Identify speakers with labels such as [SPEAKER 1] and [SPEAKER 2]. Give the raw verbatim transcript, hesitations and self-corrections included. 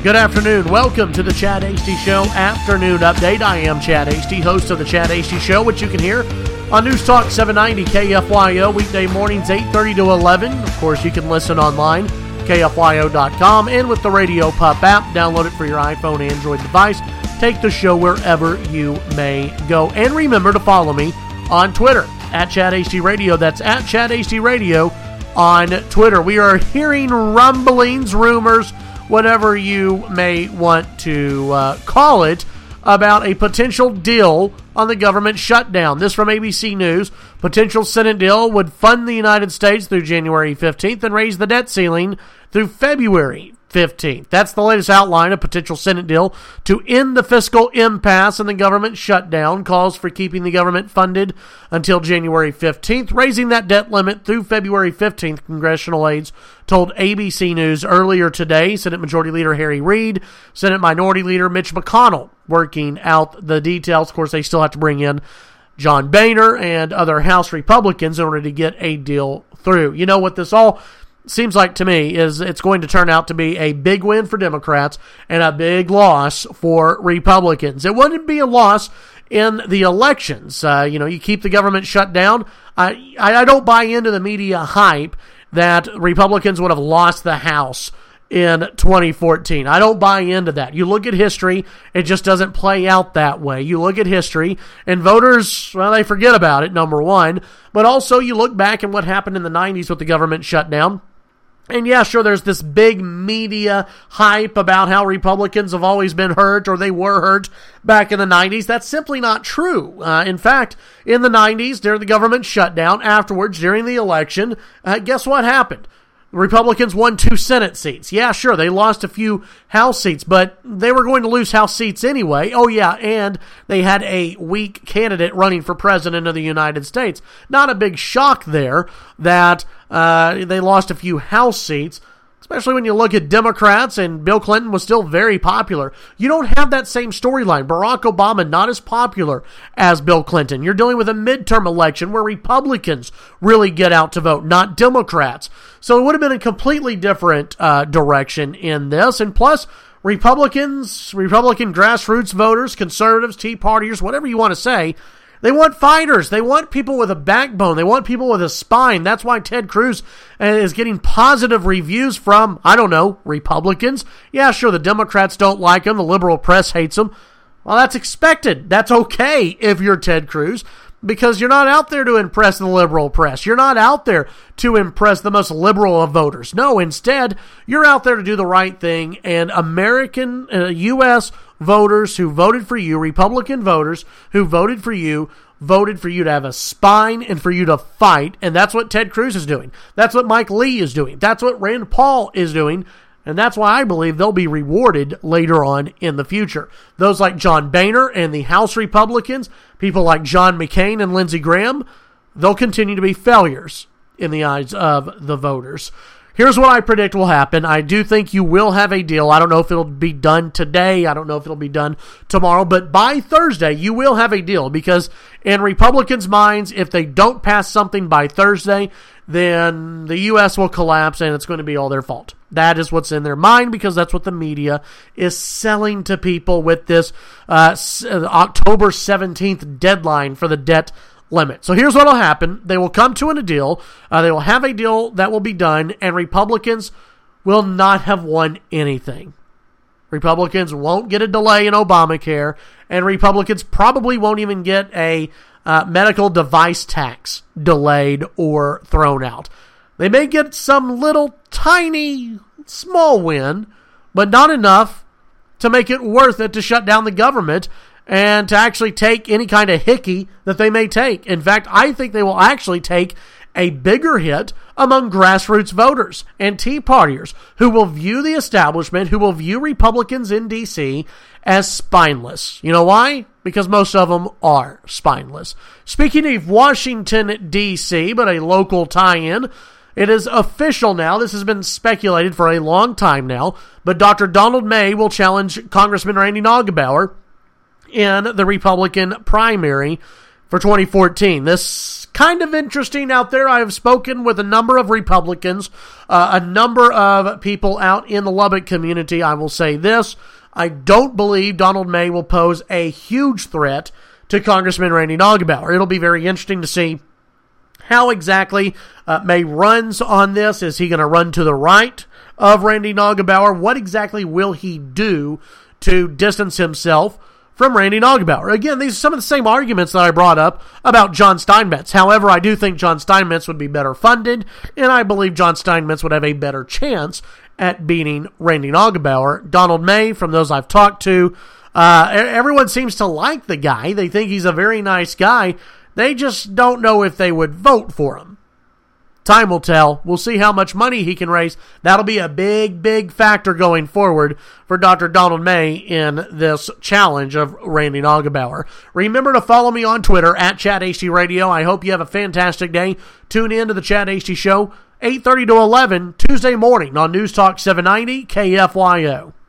[SPEAKER 1] Good afternoon. Welcome to the Chad Hasty Show Afternoon Update. I am Chad Hasty, host of the Chad Hasty Show, which you can hear on News Talk seven ninety K F Y O, weekday mornings eight thirty to eleven. Of course, you can listen online, K F Y O dot com, and with the Radio Pup app. Download it for your iPhone, Android device. Take the show wherever you may go. And remember to follow me on Twitter, at Chad Hasty Radio. That's at Chad Hasty Radio on Twitter. We are hearing rumblings, rumors, whatever you may want to uh, call it, about a potential deal on the government shutdown. This from A B C News. Potential Senate deal would fund the United States through January fifteenth and raise the debt ceiling through February fifteenth. That's the latest outline of potential Senate deal to end the fiscal impasse and the government shutdown. Calls for keeping the government funded until January fifteenth, raising that debt limit through February fifteenth, congressional aides told A B C News earlier today. Senate Majority Leader Harry Reid, Senate Minority Leader Mitch McConnell working out the details. Of course, they still have to bring in John Boehner and other House Republicans in order to get a deal through. You know what this all seems like to me is it's going to turn out to be a big win for Democrats and a big loss for Republicans. It wouldn't be a loss in the elections. Uh, you know, you keep the government shut down. I, I don't buy into the media hype that Republicans would have lost the House in twenty fourteen. I don't buy into that. You look at history, it just doesn't play out that way. You look at history, and voters, well, they forget about it, number one. But also, you look back at what happened in the nineties with the government shutdown. And yeah, sure, there's this big media hype about how Republicans have always been hurt or they were hurt back in the nineties. That's simply not true. Uh, in fact, in the nineties, during the government shutdown, afterwards, during the election, uh, guess what happened? Republicans won two Senate seats. Yeah, sure, they lost a few House seats, but they were going to lose House seats anyway. Oh, yeah, and they had a weak candidate running for president of the United States. Not a big shock there that uh, they lost a few House seats, especially when you look at Democrats, and Bill Clinton was still very popular. You don't have that same storyline. Barack Obama, not as popular as Bill Clinton. You're dealing with a midterm election where Republicans really get out to vote, not Democrats. So it would have been a completely different uh, direction in this. And plus, Republicans, Republican grassroots voters, conservatives, Tea Partiers, whatever you want to say, they want fighters. They want people with a backbone. They want people with a spine. That's why Ted Cruz is getting positive reviews from, I don't know, Republicans. Yeah, sure, the Democrats don't like him. The liberal press hates him. Well, that's expected. That's okay if you're Ted Cruz, because you're not out there to impress the liberal press. You're not out there to impress the most liberal of voters. No, instead, you're out there to do the right thing, and American, uh, U S voters who voted for you, Republican voters who voted for you, voted for you to have a spine and for you to fight, and that's what Ted Cruz is doing. That's what Mike Lee is doing. That's what Rand Paul is doing, and that's why I believe they'll be rewarded later on in the future. Those like John Boehner and the House Republicans, people like John McCain and Lindsey Graham, they'll continue to be failures in the eyes of the voters. Here's what I predict will happen. I do think you will have a deal. I don't know if it'll be done today. I don't know if it'll be done tomorrow. But by Thursday, you will have a deal, because in Republicans' minds, if they don't pass something by Thursday, then the U S will collapse and it's going to be all their fault. That is what's in their mind, because that's what the media is selling to people with this uh, October seventeenth deadline for the debt limit. So here's what will happen. They will come to a deal. Uh, they will have a deal that will be done, and Republicans will not have won anything. Republicans won't get a delay in Obamacare, and Republicans probably won't even get a uh, medical device tax delayed or thrown out. They may get some little tiny, small win, but not enough to make it worth it to shut down the government and to actually take any kind of hickey that they may take. In fact, I think they will actually take a bigger hit among grassroots voters and Tea Partiers who will view the establishment, who will view Republicans in D C as spineless. You know why? Because most of them are spineless. Speaking of Washington, D C, but a local tie-in, it is official now. This has been speculated for a long time now, but Doctor Donald May will challenge Congressman Randy Neugebauer in the Republican primary for twenty fourteen. This kind of interesting out there. I have spoken with a number of Republicans, uh, a number of people out in the Lubbock community. I will say this. I don't believe Donald May will pose a huge threat to Congressman Randy Neugebauer. It'll be very interesting to see how exactly uh, May runs on this. Is he going to run to the right of Randy Neugebauer? What exactly will he do to distance himself from Randy Neugebauer? Again, these are some of the same arguments that I brought up about John Steinmetz. However, I do think John Steinmetz would be better funded, and I believe John Steinmetz would have a better chance at beating Randy Neugebauer. Donald May, from those I've talked to, uh, everyone seems to like the guy. They think he's a very nice guy. They just don't know if they would vote for him. Time will tell. We'll see how much money he can raise. That'll be a big, big factor going forward for Doctor Donald May in this challenge of Randy Neugebauer. Remember to follow me on Twitter at Chad H D Radio. I hope you have a fantastic day. Tune in to the Chad H D Show, eight thirty to eleven, Tuesday morning on News Talk seven ninety K F Y O.